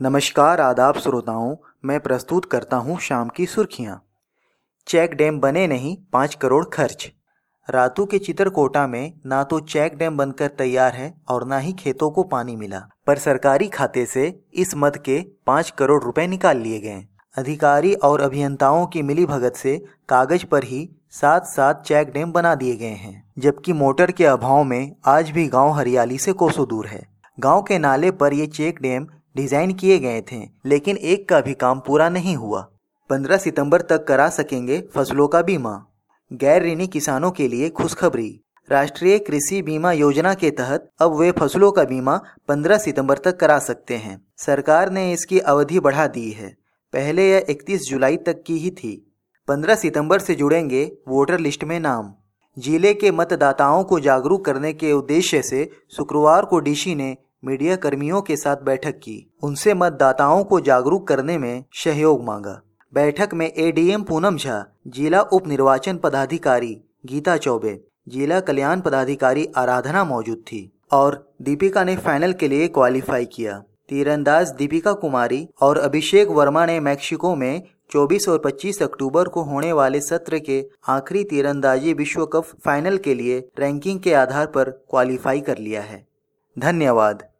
नमस्कार आदाब श्रोताओं, मैं प्रस्तुत करता हूँ शाम की सुर्खियाँ। चेक डैम बने नहीं, 5 करोड़ खर्च। रातू के चित्रकोटा में ना तो चेक डैम बनकर तैयार है और ना ही खेतों को पानी मिला, पर सरकारी खाते से इस मद के 5 करोड़ रुपए निकाल लिए गए। अधिकारी और अभियंताओं की मिलीभगत से कागज पर ही 7 चेक डैम बना दिए गए हैं, जबकि मोटर के अभाव में आज भी गांव हरियाली से कोसों दूर है। गांव के नाले पर ये चेक डैम डिजाइन किए गए थे, लेकिन एक का भी काम पूरा नहीं हुआ। 15 सितंबर तक करा सकेंगे फसलों का बीमा। गैर ऋणी किसानों के लिए खुशखबरी। राष्ट्रीय कृषि बीमा योजना के तहत अब वे फसलों का बीमा 15 सितंबर तक करा सकते हैं। सरकार ने इसकी अवधि बढ़ा दी है। पहले यह 31 जुलाई तक की ही थी। 15 सितंबर से जुड़ेंगे वोटर लिस्ट में नाम। जिले के मतदाताओं को जागरूक करने के उद्देश्य से शुक्रवार को डीसी ने मीडिया कर्मियों के साथ बैठक की। उनसे मतदाताओं को जागरूक करने में सहयोग मांगा। बैठक में एडीएम पूनम झा, जिला उप निर्वाचन पदाधिकारी गीता चौबे, जिला कल्याण पदाधिकारी आराधना मौजूद थी और दीपिका ने फाइनल के लिए क्वालिफाई किया। तीरंदाज दीपिका कुमारी और अभिषेक वर्मा ने मैक्सिको में 24 और 25 अक्टूबर को होने वाले सत्र के आखिरी तीरंदाजी विश्व कप फाइनल के लिए रैंकिंग के आधार पर क्वालिफाई कर लिया है। धन्यवाद।